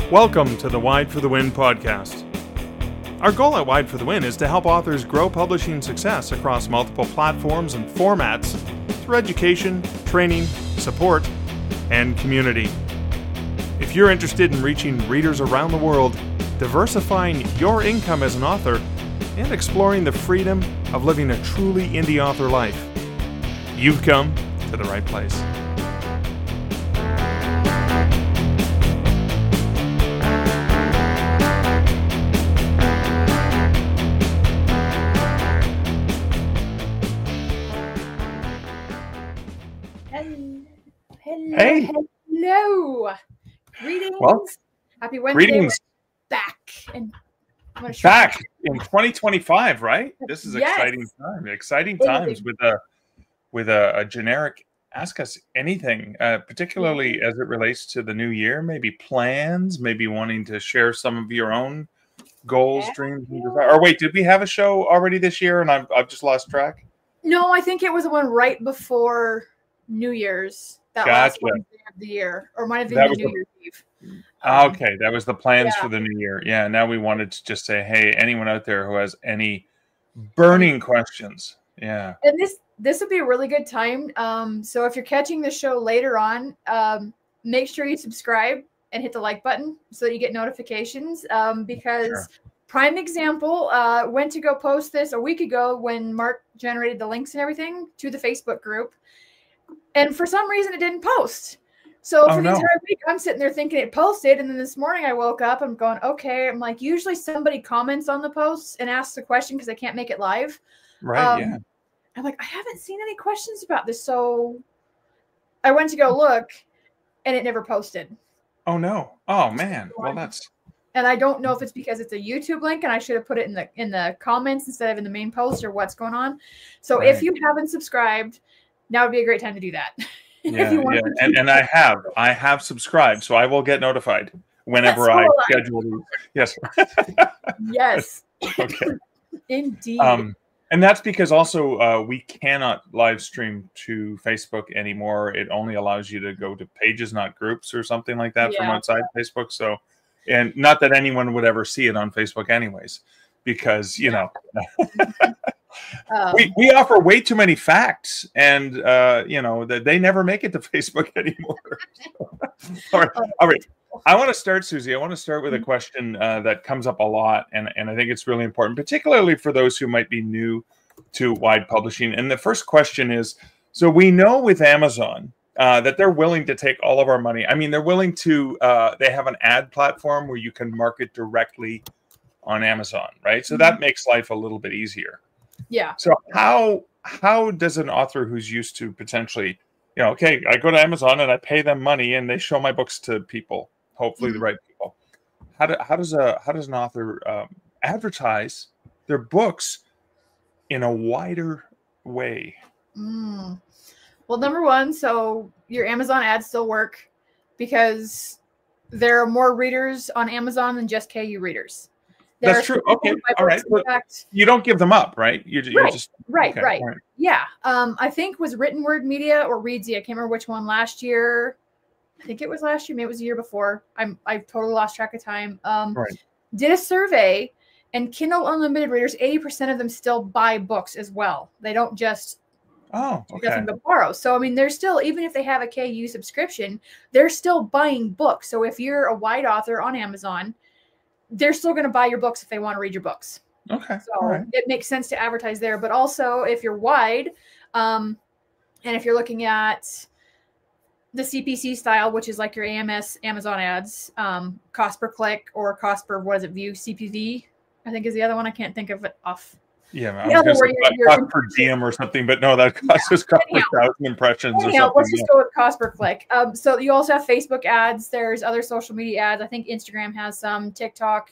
Welcome to the Wide for the Win podcast. Our goal at Wide for the Win is to help authors grow publishing success across multiple platforms and formats through education, training, support, and community. If you're interested in reaching readers around the world, diversifying your income as an author, and exploring the freedom of living a truly indie author life, you've come to the right place. Hey. Hello. Greetings. Well, Happy Wednesday. Greetings. We're back. And I'm gonna Back in 2025, right? This is Yes. exciting time. Exciting It is times with a generic ask us anything, particularly as it relates to the new year. Maybe plans, maybe wanting to share some of your own goals, Yeah. dreams. Or wait, did we have a show already this year and I've just lost track? No, I think it was the one right before New Year's. That last Gotcha. Wednesday of the year. Or might have been That the was New the- Year's Eve. Okay, that was the plans yeah. for the new year. Yeah, now we wanted to just say, hey, anyone out there who has any burning questions? Yeah. And this would be a really good time. So if you're catching the show later on, make sure you subscribe and hit the like button so that you get notifications. Because Sure. prime example, went to go post this a week ago when Mark generated the links and everything to the Facebook group. And for some reason it didn't post. So for the entire week, I'm sitting there thinking it posted. And then this morning I woke up, I'm going, okay. I'm like, usually somebody comments on the posts and asks a question because I can't make it live. Right, yeah. I'm like, I haven't seen any questions about this. So I went to go look and it never posted. Oh no. Oh man. Well, that's And I don't know if it's because it's a YouTube link and I should have put it in the comments instead of in the main post or what's going on. So if you haven't subscribed, now would be a great time to do that. yeah. And I have subscribed, so I will get notified whenever I schedule these. Yes. Yes. Okay. Indeed. And that's because also we cannot live stream to Facebook anymore. It only allows you to go to pages, not groups or something like that from outside Facebook. So, and not that anyone would ever see it on Facebook anyways, because, you know, we offer way too many facts and, you know, that they never make it to Facebook anymore. All right. I want to start, Susie. I want to start with a question that comes up a lot, and I think it's really important, particularly for those who might be new to Wide Publishing. And the first question is, so we know with Amazon that they're willing to take all of our money. I mean, they're willing to, they have an ad platform where you can market directly on Amazon, right? So that makes life a little bit easier. Yeah. So how does an author who's used to potentially, you know, okay, I go to Amazon and I pay them money and they show my books to people, hopefully the right people. How does an author advertise their books in a wider way? Well, number one, so your Amazon ads still work because there are more readers on Amazon than just KU readers. That's true. Okay. All right. But you don't give them up, right? You just right. Okay. Right. Yeah. I think was Written Word Media or Readsy. I can't remember which one last year. I think it was last year. Maybe it was the year before. I've totally lost track of time. Did a survey, and Kindle Unlimited readers, 80% of them still buy books as well. They don't just do nothing but borrow. So I mean, they're still, even if they have a KU subscription, they're still buying books. So if you're a Wide author on Amazon, they're still going to buy your books if they want to read your books. Okay. So it makes sense to advertise there. But also if you're Wide, and if you're looking at the CPC style, which is like your AMS Amazon ads, cost per click or cost per, view, CPV, I think is the other one. I can't think of it off. Yeah, I was going to say cost per DM or something, but no, that cost is cost per 1,000 impressions or something. Let's just go with cost per click. So you also have Facebook ads. There's other social media ads. I think Instagram has some, TikTok,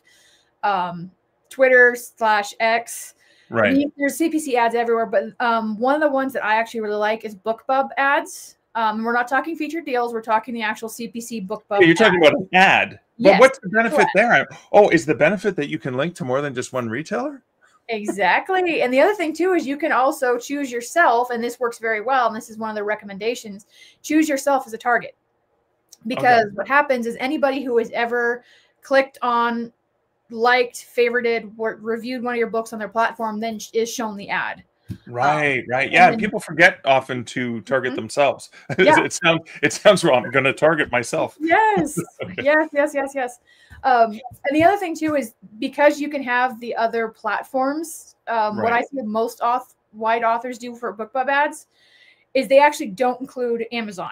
Twitter/X. Right. I mean, there's CPC ads everywhere, but one of the ones that I actually really like is BookBub ads. We're not talking featured deals. We're talking the actual CPC BookBub. You're talking about an ad. Yes, but what's the benefit there? Oh, is the benefit that you can link to more than just one retailer? Exactly. And the other thing too is you can also choose yourself, and this works very well, and this is one of the recommendations, choose yourself as a target. Because what happens is anybody who has ever clicked on, liked, favorited, reviewed one of your books on their platform, then is shown the ad. Right, right. Yeah, and people forget often to target themselves. Yeah. It sounds wrong. I'm going to target myself. Yes, yes. And the other thing too is because you can have the other platforms. What I see most wide authors do for BookBub ads is they actually don't include Amazon.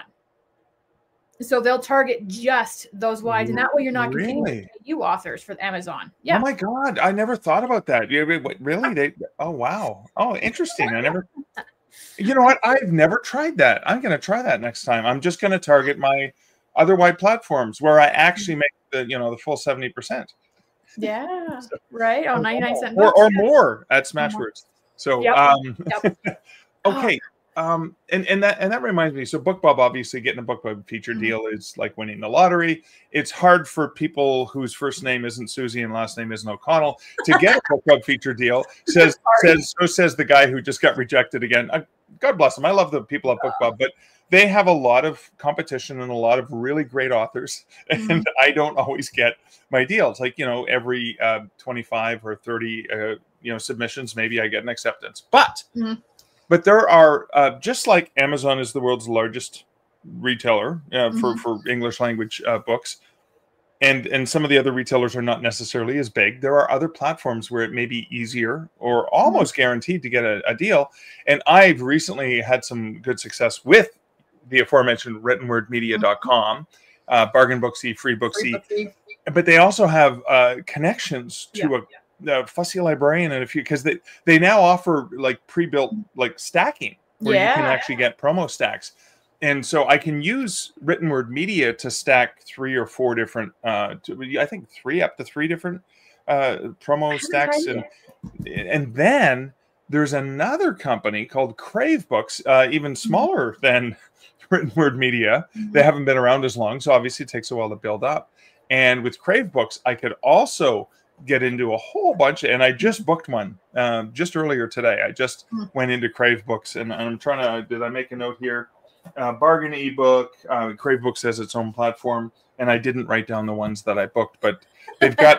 So they'll target just those wides, and that way you're not competing with authors for Amazon. Yeah. Oh my God, I never thought about that. Really? Oh wow. Oh, interesting. I never. You know what? I've never tried that. I'm going to try that next time. I'm just going to target my other wide platforms where I actually make the full 70%. Yeah. Right. Oh, 99 cents or more at Smashwords. So okay. And that reminds me. So BookBub, obviously getting a BookBub feature deal is like winning the lottery. It's hard for people whose first name isn't Susie and last name isn't O'Connell to get a BookBub feature deal. Says the guy who just got rejected again. God bless them. I love the people at BookBub, but they have a lot of competition and a lot of really great authors, and I don't always get my deals. Like every 25 or 30 submissions, maybe I get an acceptance, But there are, just like Amazon is the world's largest retailer for English language books, and some of the other retailers are not necessarily as big. There are other platforms where it may be easier or almost guaranteed to get a deal. And I've recently had some good success with the aforementioned writtenwordmedia.com, Bargain Booksy, Free Booksy. But they also have connections to Fussy Librarian and a few, because they now offer like pre-built like stacking where you can actually get promo stacks, and so I can use Written Word Media to stack 3 or 4 different I think up to 3 different promo stacks, and then there's another company called Crave Books, even smaller than Written Word Media. They haven't been around as long, so obviously it takes a while to build up. And with Crave Books, I could also get into a whole bunch, and I just booked one just earlier today. I just went into Crave Books, and I'm trying to. Did I make a note here? Bargain ebook. Crave Books has its own platform, and I didn't write down the ones that I booked, but they've got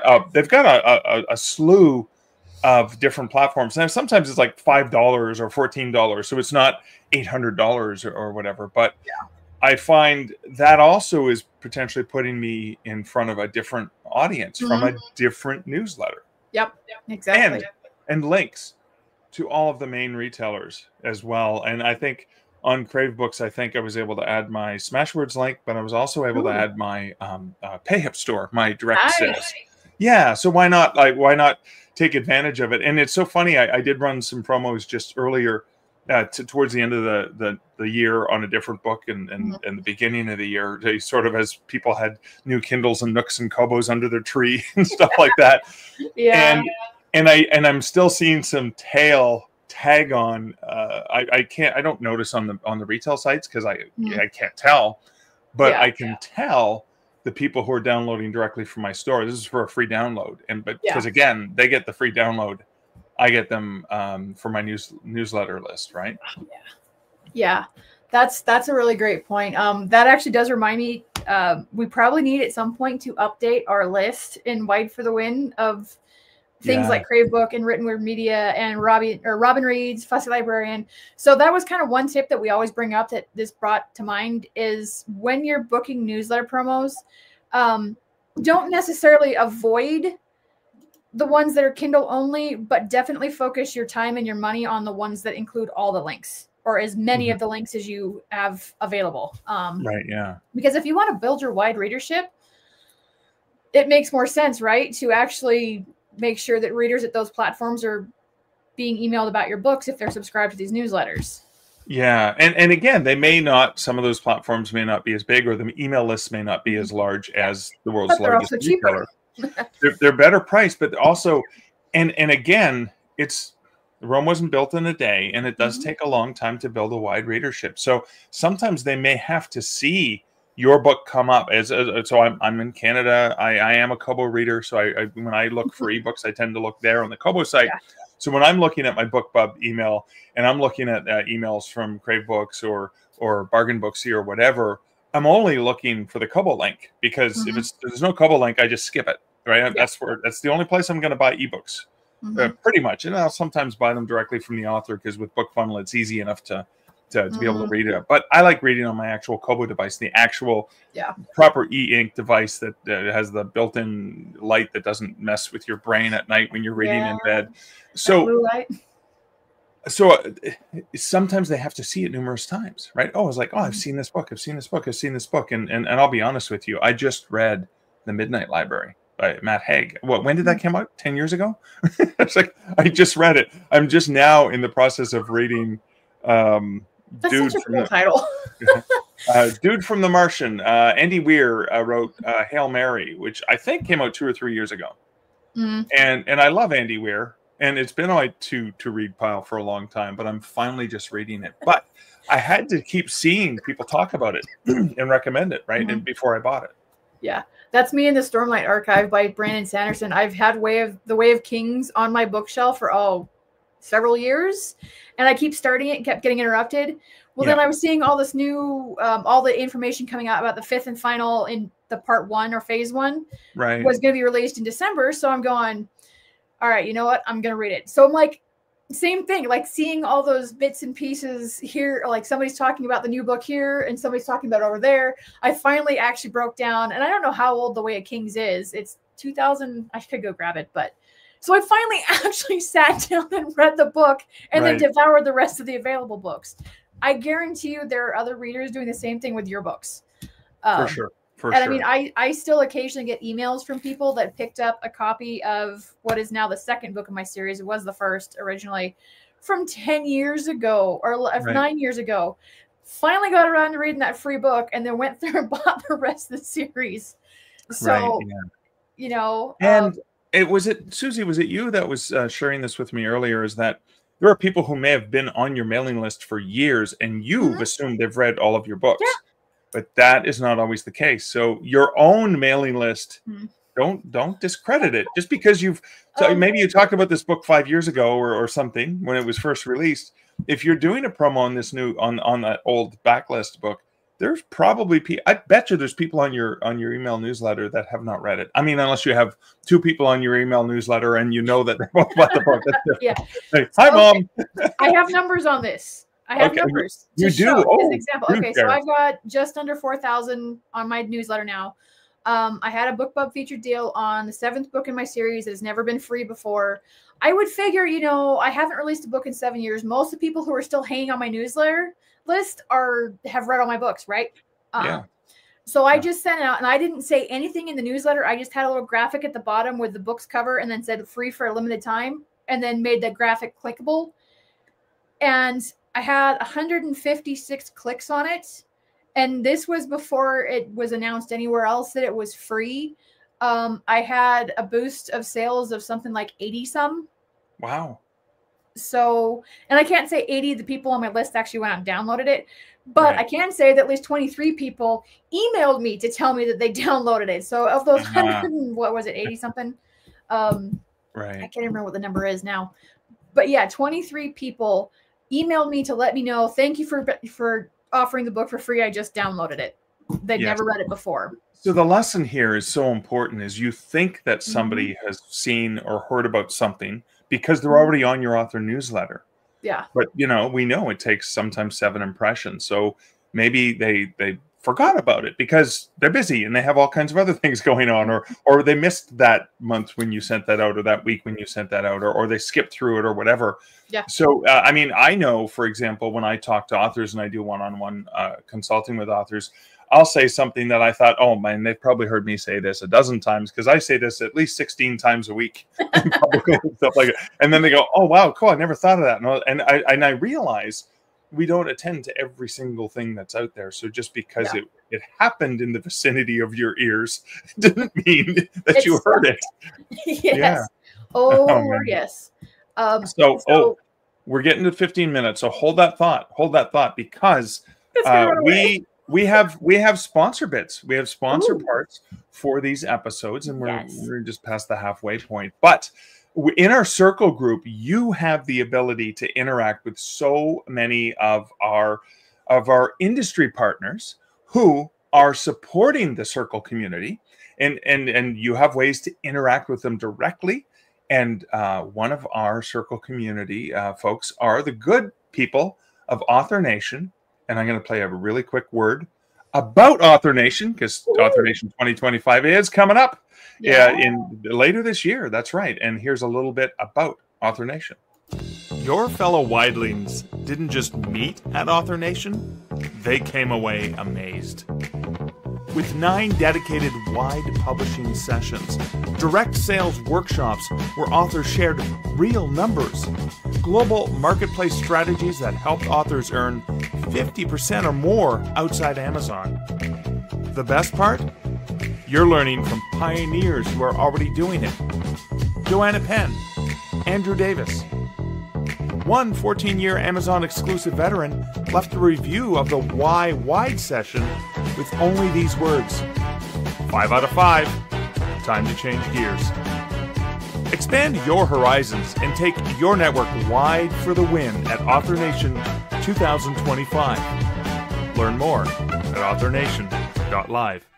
a slew of different platforms, and sometimes it's like $5 or $14, so it's not $800 or whatever. But I find that also is potentially putting me in front of a different audience from a different newsletter. Yep, exactly. And links to all of the main retailers as well. And I think on Crave Books, I think I was able to add my Smashwords link, but I was also able to add my PayHip store, my direct sales. Yeah, so why not take advantage of it? And it's so funny. I did run some promos just earlier towards the end of the year on a different book, and the beginning of the year, they sort of, as people had new Kindles and Nooks and Kobos under their tree and stuff like that. And I'm still seeing some tail tag on. I don't notice on the retail sites because I can't tell, but I can tell the people who are downloading directly from my store. This is for a free download, because again, they get the free download. I get them for my newsletter list, right? Yeah, that's a really great point. That actually does remind me. We probably need at some point to update our list in Wide for the Win of things like Crave Book and Written Word Media and Robin Reads, Fussy Librarian. So that was kind of one tip that we always bring up that this brought to mind is when you're booking newsletter promos, don't necessarily avoid the ones that are Kindle only, but definitely focus your time and your money on the ones that include all the links or as many of the links as you have available. Right. Yeah. Because if you want to build your wide readership, it makes more sense, right? To actually make sure that readers at those platforms are being emailed about your books if they're subscribed to these newsletters. Yeah. And again, some of those platforms may not be as big, or the email lists may not be as large as the world's largest retailer. They're better priced, but also, and again, Rome wasn't built in a day, and it does take a long time to build a wide readership. So sometimes they may have to see your book come up so I'm in Canada. I am a Kobo reader, so when I look for ebooks, I tend to look there on the Kobo site. So when I'm looking at my BookBub email and I'm looking at emails from Crave Books or Bargain Booksy or whatever, I'm only looking for the Kobo link, because if there's no Kobo link, I just skip it. Right. Yeah. That's the only place I'm going to buy ebooks. Pretty much. And I'll sometimes buy them directly from the author, because with BookFunnel, it's easy enough to be able to read it. But I like reading on my actual Kobo device, the actual proper e-ink device that has the built-in light that doesn't mess with your brain at night when you're reading in bed. So sometimes they have to see it numerous times, right? Oh, it's like, oh, I've seen this book. I've seen this book. I've seen this book. And I'll be honest with you. I just read The Midnight Library by Matt Haig. When did that come out? 10 years ago? It's like, I just read it. I'm just now in the process of reading That's such a cool title. Dude from the Martian. Andy Weir wrote Hail Mary, which I think came out 2 or 3 years ago. And I love Andy Weir, and it's been on my to read pile for a long time, but I'm finally just reading it. But I had to keep seeing people talk about it and recommend it, right? And before I bought it. Yeah. That's me in the Stormlight Archive by Brandon Sanderson. I've had The Way of Kings on my bookshelf for several years, and I keep starting it and kept getting interrupted. Well, then I was seeing all this new, all the information coming out about the 5th and final in the part 1 or phase 1 was going to be released in December. So I'm going, all right, you know what? I'm going to read it. So I'm like, same thing, like seeing all those bits and pieces here, like somebody's talking about the new book here and somebody's talking about it over there. I finally actually broke down, and I don't know how old The Way of Kings is. It's 2000. I could go grab it, but so I finally actually sat down and read the book and then devoured the rest of the available books. I guarantee you there are other readers doing the same thing with your books. For sure. I mean, I still occasionally get emails from people that picked up a copy of what is now the second book of my series. It was the first originally from 10 years ago or 9 years ago. Finally got around to reading that free book and then went through and bought the rest of the series. So, you know. And was it Susie, was it you that was sharing this with me earlier, is that there are people who may have been on your mailing list for years and you've assumed they've read all of your books. Yeah. But that is not always the case. So your own mailing list, don't discredit it just because maybe you talked about this book 5 years ago or something when it was first released. If you're doing a promo on this new on that old backlist book, there's probably I bet you there's people on your email newsletter that have not read it. I mean, unless you have 2 people on your email newsletter and you know that they won't buy the book. Hey, hi, Mom. I have numbers on this. I have numbers. You do? Oh, example. Okay, so I've got just under 4,000 on my newsletter now. I had a BookBub featured deal on the 7th book in my series. It's never been free before. I would figure, you know, I haven't released a book in 7 years. Most of the people who are still hanging on my newsletter list have read all my books, right? So I just sent it out, and I didn't say anything in the newsletter. I just had a little graphic at the bottom with the book's cover and then said free for a limited time, and then made the graphic clickable. And I had 156 clicks on it. And this was before it was announced anywhere else that it was free. I had a boost of sales of something like 80 some. Wow. So, and I can't say 80 of the people on my list actually went out and downloaded it, but I can say that at least 23 people emailed me to tell me that they downloaded it. So of those 100, what was it, 80 something? I can't remember what the number is now. But yeah, 23 people emailed me to let me know, thank you for offering the book for free. I just downloaded it. They'd never read it before. So the lesson here is so important, is you think that somebody has seen or heard about something because they're already on your author newsletter. Yeah. But, you know, we know it takes sometimes 7 impressions. So maybe they forgot about it because they're busy and they have all kinds of other things going on, or they missed that month when you sent that out, or that week when you sent that out, or they skipped through it or whatever. Yeah. So, I mean, I know, for example, when I talk to authors and I do one-on-one consulting with authors, I'll say something that I thought, oh man, they've probably heard me say this a dozen times, because I say this at least 16 times a week, and stuff like that. And then they go, oh wow, cool, I never thought of that. And I realize we don't attend to every single thing that's out there. So just because it happened in the vicinity of your ears didn't mean that you heard it. Yes. Yeah. Oh yes. So we're getting to 15 minutes. So hold that thought, because we have sponsor bits. We have sponsor parts for these episodes, and we're just past the halfway point. But in our circle group, you have the ability to interact with so many of our industry partners who are supporting the Circle community, and you have ways to interact with them directly. And one of our Circle community folks are the good people of Author Nation. And I'm going to play a really quick word about Author Nation, because Author Nation 2025 is coming up in later this year. That's right. And here's a little bit about Author Nation. Your fellow Widelings didn't just meet at Author Nation, they came away amazed. With 9 dedicated wide publishing sessions, direct sales workshops where authors shared real numbers, global marketplace strategies that helped authors earn 50% or more outside Amazon. The best part? You're learning from pioneers who are already doing it. Joanna Penn, Andrew Davis. One 14-year Amazon exclusive veteran left a review of the Why Wide session with only these words: 5 out of 5, time to change gears. Expand your horizons and take your network wide for the win at Author Nation 2025. Learn more at authornation.live.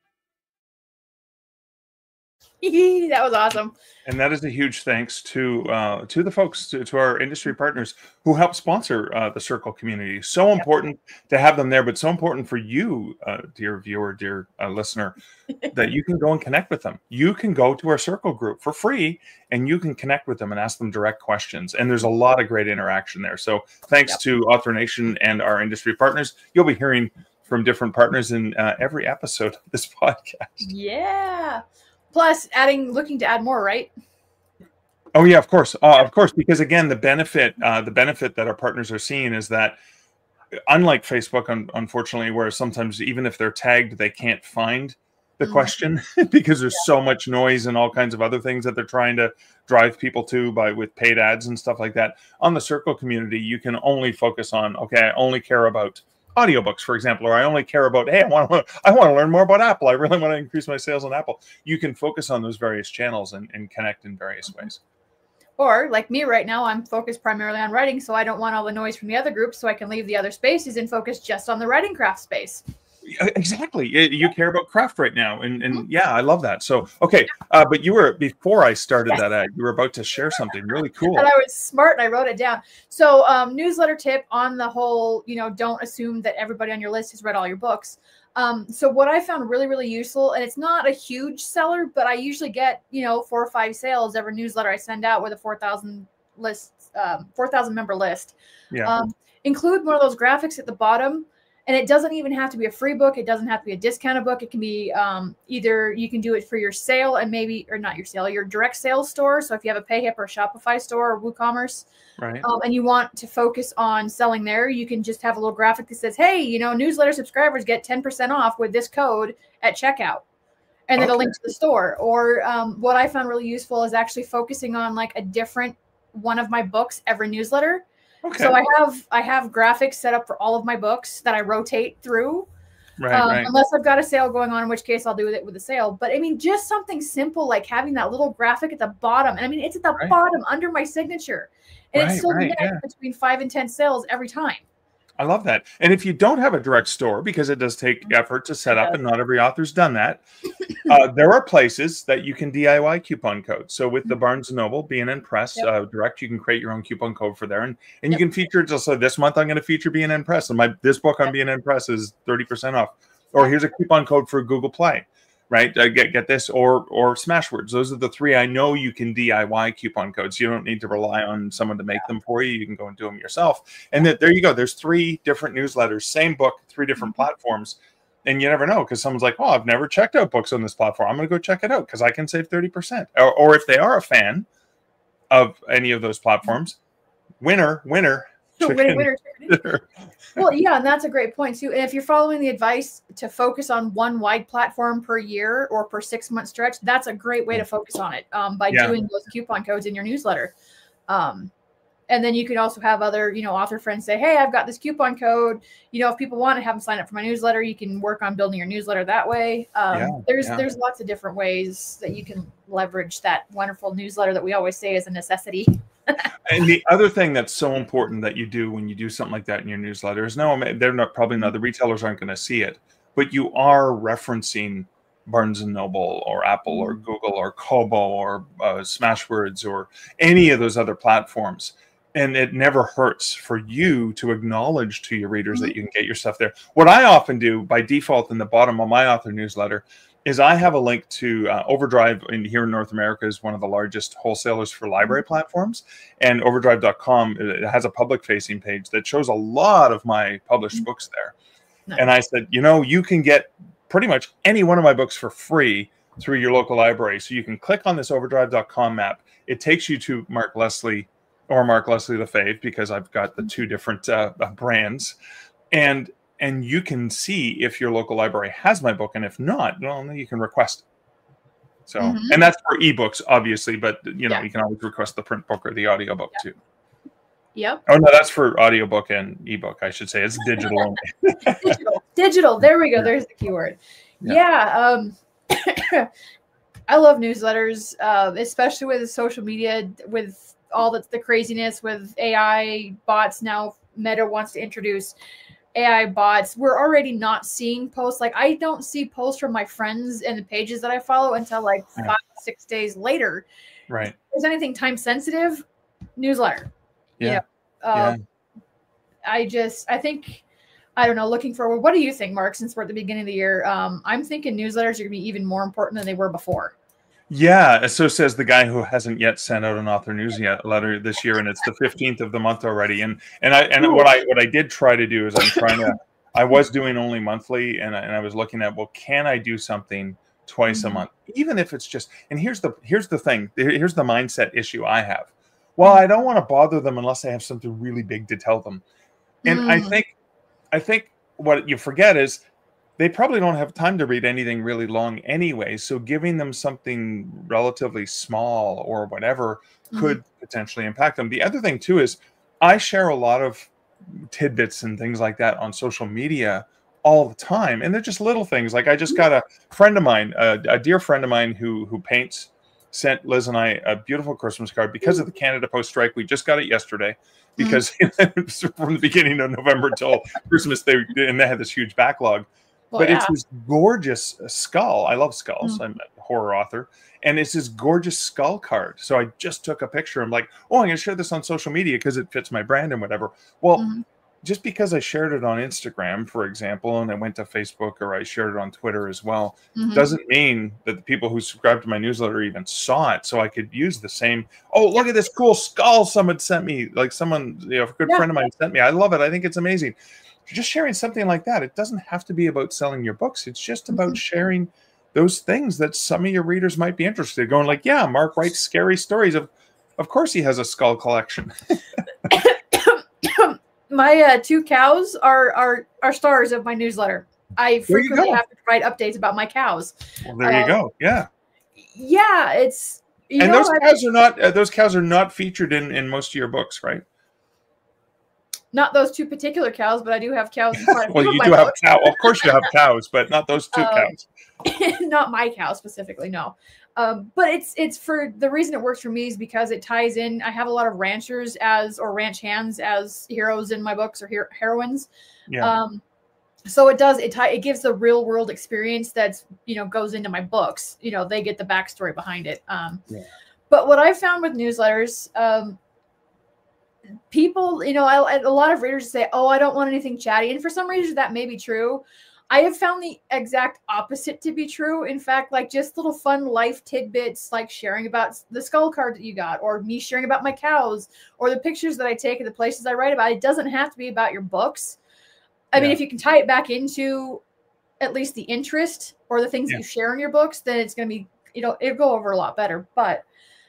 That was awesome. And that is a huge thanks to the folks, to our industry partners who help sponsor the Circle community. So important to have them there, but so important for you, dear viewer, dear listener, that you can go and connect with them. You can go to our Circle group for free, and you can connect with them and ask them direct questions. And there's a lot of great interaction there. So thanks to Author Nation and our industry partners. You'll be hearing from different partners in every episode of this podcast. Yeah. Plus, looking to add more, right? Oh yeah, of course, because again, the benefit that our partners are seeing is that, unlike Facebook, unfortunately, where sometimes even if they're tagged, they can't find the question because there's so much noise and all kinds of other things that they're trying to drive people to with paid ads and stuff like that. On the Circle community, you can only focus on, okay, I only care about audiobooks, for example, or I only care about, hey, I want to learn more about Apple. I really want to increase my sales on Apple. You can focus on those various channels and connect in various ways. Or like me right now, I'm focused primarily on writing, so I don't want all the noise from the other groups, so I can leave the other spaces and focus just on the writing craft space. Exactly. You care about craft right now. And yeah, I love that. So, okay. But before I started that ad, you were about to share something really cool. And I was smart and I wrote it down. So newsletter tip on the whole, don't assume that everybody on your list has read all your books. So what I found really, really useful, and it's not a huge seller, but I usually get, 4 or 5 sales every newsletter I send out with a 4,000 member list. Yeah. Include one of those graphics at the bottom. And it doesn't even have to be a free book. It doesn't have to be a discounted book. It can be either you can do it for your sale and or not your sale, your direct sales store. So if you have a PayHip or a Shopify store or WooCommerce, right, and you want to focus on selling there, you can just have a little graphic that says, hey, newsletter subscribers get 10% off with this code at checkout. And then a link to the store. Or what I found really useful is actually focusing on like a different one of my books every newsletter. Okay. So I have graphics set up for all of my books that I rotate through. Right. Unless I've got a sale going on, in which case I'll do it with a sale. But I mean, just something simple like having that little graphic at the bottom. And I mean, it's at the bottom under my signature. And it's so between 5 and 10 sales every time. I love that. And if you don't have a direct store, because it does take effort to set up and not every author's done that, there are places that you can DIY coupon codes. So with the Barnes & Noble, B&N Press Direct, you can create your own coupon code for there. And you can feature it. So this month I'm going to feature B&N Press. And this book on B&N Press is 30% off. Or here's a coupon code for Google Play. Right? Get this or Smashwords. Those are the 3 I know you can DIY coupon codes. You don't need to rely on someone to make them for you. You can go and do them yourself. And there you go. There's 3 different newsletters, same book, 3 different platforms. And you never know, because someone's like, oh, I've never checked out books on this platform. I'm going to go check it out because I can save 30%. Or if they are a fan of any of those platforms, winner. Well, yeah, and that's a great point too. And if you're following the advice to focus on one wide platform per year or per 6-month stretch, that's a great way to focus on it by doing those coupon codes in your newsletter. And then you can also have other, author friends say, hey, I've got this coupon code. If people want to have them sign up for my newsletter, you can work on building your newsletter that way. There's lots of different ways that you can leverage that wonderful newsletter that we always say is a necessity. And the other thing that's so important that you do when you do something like that in your newsletter is the retailers aren't going to see it, but you are referencing Barnes and Noble or Apple or Google or Kobo or Smashwords or any of those other platforms. And it never hurts for you to acknowledge to your readers that you can get your stuff there. What I often do by default in the bottom of my author newsletter is I have a link to Overdrive here in North America is one of the largest wholesalers for library platforms. And overdrive.com, it has a public facing page that shows a lot of my published books there. Nice. And I said, you know, you can get pretty much any one of my books for free through your local library. So you can click on this overdrive.com map. It takes you to Mark Leslie or Mark Leslie the Fave, because I've got the two different brands. And you can see if your local library has my book, and if not, well, then you can request it. So, and that's for ebooks, obviously, but you know, you can always request the print book or the audiobook too. Yep. Oh no, that's for audiobook and ebook, I should say. It's digital only. Digital. There we go. There's the keyword. Yeah. I love newsletters, especially with social media, with all the craziness with AI bots. Now Meta wants to introduce AI bots. We're already not seeing posts. Like, I don't see posts from my friends and the pages that I follow until like 5-6 days later. Right. If there's anything time sensitive, newsletter. Yeah. I think, I don't know, looking forward. What do you think, Mark, since we're at the beginning of the year? I'm thinking newsletters are going to be even more important than they were before. Yeah, so says the guy who hasn't yet sent out an author newsletter this year, and it's the 15th of the month already. And what I did try to do is I was doing only monthly, and I was looking at, well, can I do something twice a month, even if it's just. And here's the thing. Here's the mindset issue I have. Well, I don't want to bother them unless I have something really big to tell them. And I think what you forget is, they probably don't have time to read anything really long anyway. So giving them something relatively small or whatever could potentially impact them. The other thing too is I share a lot of tidbits and things like that on social media all the time. And they're just little things. Like, I just got a friend of mine, a dear friend of mine who paints, sent Liz and I a beautiful Christmas card because of the Canada Post strike. We just got it yesterday because from the beginning of November till Christmas, they had this huge backlog. Well, but it's this gorgeous skull. I love skulls. I'm a horror author. And it's this gorgeous skull card. So I just took a picture. I'm like, oh, I'm going to share this on social media because it fits my brand and whatever. Well, just because I shared it on Instagram, for example, and I went to Facebook, or I shared it on Twitter as well, doesn't mean that the people who subscribed to my newsletter even saw it. So I could use the same, oh, look at this cool skull someone sent me. Like, someone, you know, a good friend of mine sent me. I love it. I think it's amazing. Just sharing something like that. It doesn't have to be about selling your books. It's just about sharing those things that some of your readers might be interested in. Going like, yeah, Mark writes scary stories. Of course he has a skull collection. My 2 cows are stars of my newsletter. I frequently have to provide updates about my cows. Well, there you go. Yeah. Yeah, it's those cows are not featured in most of your books, right? Not those 2 particular cows, but I do have cows. Well, you do have cows. Of course you have cows, but not those 2 cows. Not my cow specifically, no. But it's for the reason it works for me is because it ties in. I have a lot of ranchers ranch hands as heroes in my books, or heroines. Yeah. So it gives the real world experience that's, you know, goes into my books. You know, they get the backstory behind it. But what I found with newsletters, people, you know, a lot of readers say, oh, I don't want anything chatty. And for some reason that may be true. I have found the exact opposite to be true. In fact, like, just little fun life tidbits, like sharing about the skull card that you got, or me sharing about my cows, or the pictures that I take and the places I write about. It doesn't have to be about your books. I mean, if you can tie it back into at least the interest or the things that you share in your books, then it's going to be, you know, it'll go over a lot better. But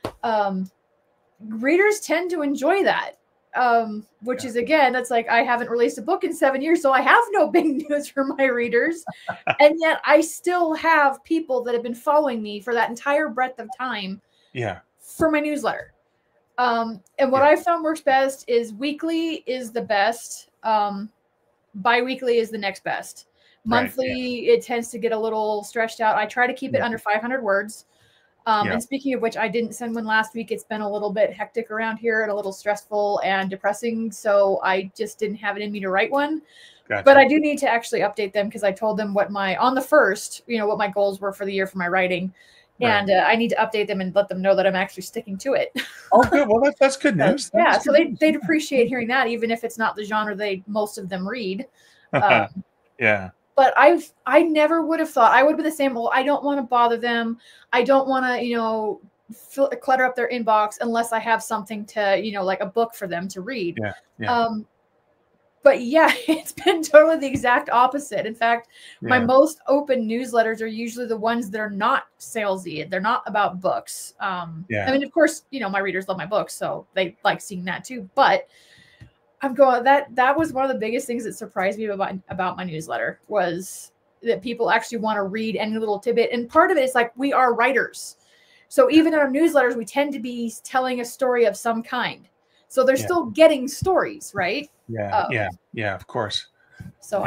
readers tend to enjoy that. Which is, again, that's like, I haven't released a book in 7 years, so I have no big news for my readers. And yet I still have people that have been following me for that entire breadth of time for my newsletter. And what I found works best is weekly is the best. Bi-weekly is the next best. Monthly, it tends to get a little stretched out. I try to keep it under 500 words. And speaking of which, I didn't send one last week. It's been a little bit hectic around here and a little stressful and depressing. So I just didn't have it in me to write one. Gotcha. But I do need to actually update them because I told them what on the first, what my goals were for the year for my writing. Right. And I need to update them and let them know that I'm actually sticking to it. Oh, good. Well, that's good news. That's so they'd appreciate hearing that, even if it's not the genre most of them read. Yeah. But I never would have thought. I would be the same. Well, I don't want to bother them. I don't want to, clutter up their inbox unless I have something to, like a book for them to read. Yeah. But yeah, it's been totally the exact opposite. In fact, my most open newsletters are usually the ones that are not salesy. They're not about books. I mean, of course, my readers love my books, so they like seeing that too. But I'm going that was one of the biggest things that surprised me about my newsletter was that people actually want to read any little tidbit. And part of it is like we are writers. So even in our newsletters, we tend to be telling a story of some kind. So they're still getting stories, right? Yeah, of course. So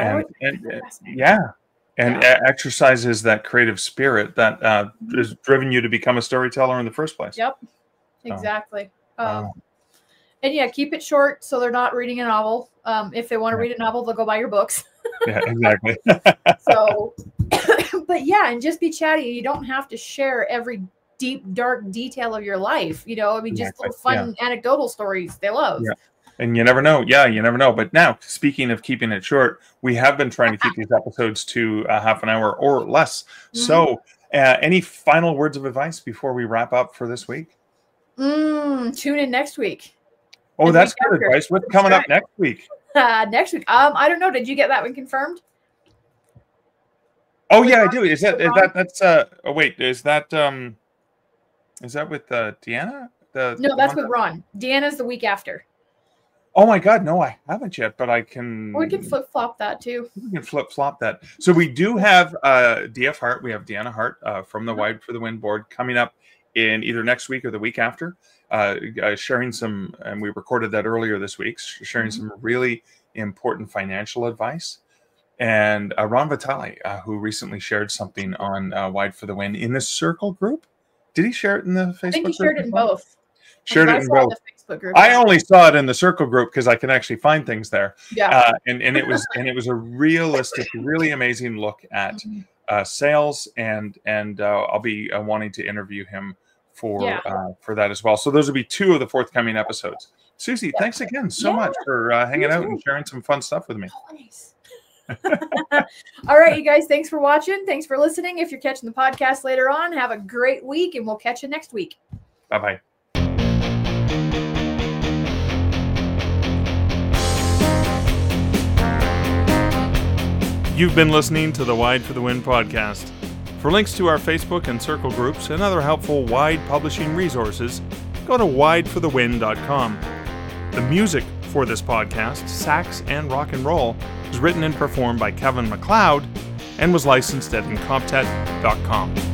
exercises that creative spirit that has driven you to become a storyteller in the first place. Yep, exactly. And keep it short so they're not reading a novel. If they want to read a novel, they'll go buy your books. Yeah, exactly. So, but and just be chatty. You don't have to share every deep, dark detail of your life. Just little fun anecdotal stories they love. Yeah. And you never know. Yeah, you never know. But now, speaking of keeping it short, we have been trying to keep these episodes to half an hour or less. Mm-hmm. So any final words of advice before we wrap up for this week? Tune in next week. Oh, that's good advice. What's coming up next week? Next week. I don't know. Did you get that one confirmed? Oh, yeah, I do. Is that with Deanna? No, that's with Ron. Deanna's the week after. Oh my God, no, I haven't yet, but I can. We can flip flop that too. We can flip flop that. So we do have DF Hart. We have Deanna Hart from the Wide for the Win board coming up in either next week or the week after, sharing some, and we recorded that earlier this week, sharing some really important financial advice. And Ron Vitale, who recently shared something on Wide for the Win in the Circle group. Did he share it in the Facebook group? I think he shared it in both. Shared it in both. I only saw it in the Circle group because I can actually find things there. Yeah. And it was a realistic, really amazing look at sales, and I'll be wanting to interview him for that as well. So those will be 2 of the forthcoming episodes. Susie, thanks again so much for hanging out and sharing some fun stuff with me. Always. All right, you guys, thanks for watching. Thanks for listening. If you're catching the podcast later on, have a great week, and we'll catch you next week. Bye-bye. You've been listening to the Wide for the Win podcast. For links to our Facebook and Circle groups and other helpful Wide publishing resources, go to wideforthewin.com. The music for this podcast, Sax and Rock and Roll, was written and performed by Kevin MacLeod and was licensed at Incomptet.com.